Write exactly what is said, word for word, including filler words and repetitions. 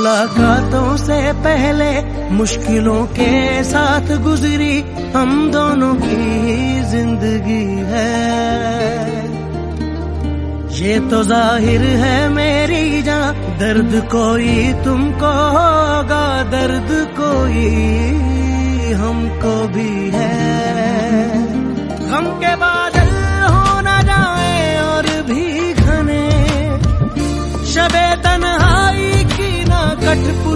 मुलाकातों से पहले मुश्किलों के साथ गुजरी हम दोनों की जिंदगी है। ये तो जाहिर है मेरी जान, दर्द कोई तुमको होगा, दर्द कोई हमको भी है। गम के बादल हो न जाए और भी घने, शबे तन्हाई की ना कठपुतली